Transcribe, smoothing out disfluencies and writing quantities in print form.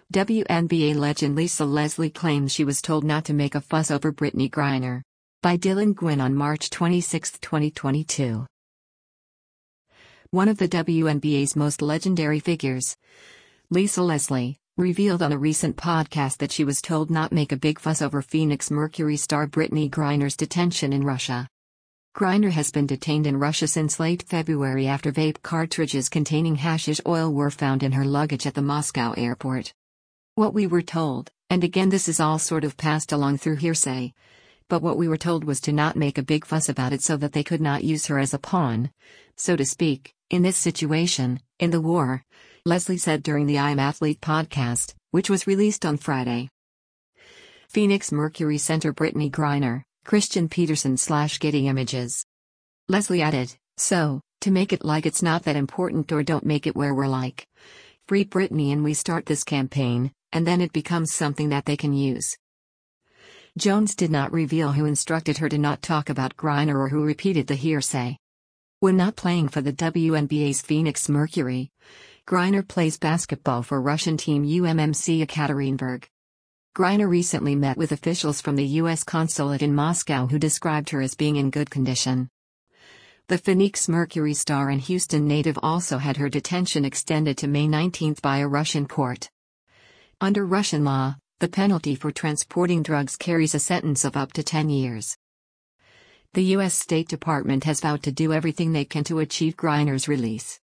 WNBA legend Lisa Leslie claims she was told not to make a fuss over Brittney Griner. By Dylan Gwynn on March 26, 2022. One of the WNBA's most legendary figures, Lisa Leslie, revealed on a recent podcast that she was told not make a big fuss over Phoenix Mercury star Brittney Griner's detention in Russia. Griner has been detained in Russia since late February after vape cartridges containing hashish oil were found in her luggage at the Moscow airport. What we were told, and again this is all sort of passed along through hearsay, but what we were told was to not make a big fuss about it so that they could not use her as a pawn, so to speak, in this situation, in the war, Leslie said during the I'm Athlete podcast, which was released on Friday. Phoenix Mercury center Brittney Griner, Christian Peterson/Getty Images. Leslie added, "So, to make it like it's not that important or don't make it where we're like, free Brittney and we start this campaign, and then it becomes something that they can use." Jones did not reveal who instructed her to not talk about Griner or who repeated the hearsay. When not playing for the WNBA's Phoenix Mercury, Griner plays basketball for Russian team UMMC Ekaterinburg. Griner recently met with officials from the U.S. consulate in Moscow who described her as being in good condition. The Phoenix Mercury star and Houston native also had her detention extended to May 19 by a Russian court. Under Russian law, the penalty for transporting drugs carries a sentence of up to 10 years. The U.S. State Department has vowed to do everything they can to achieve Griner's release.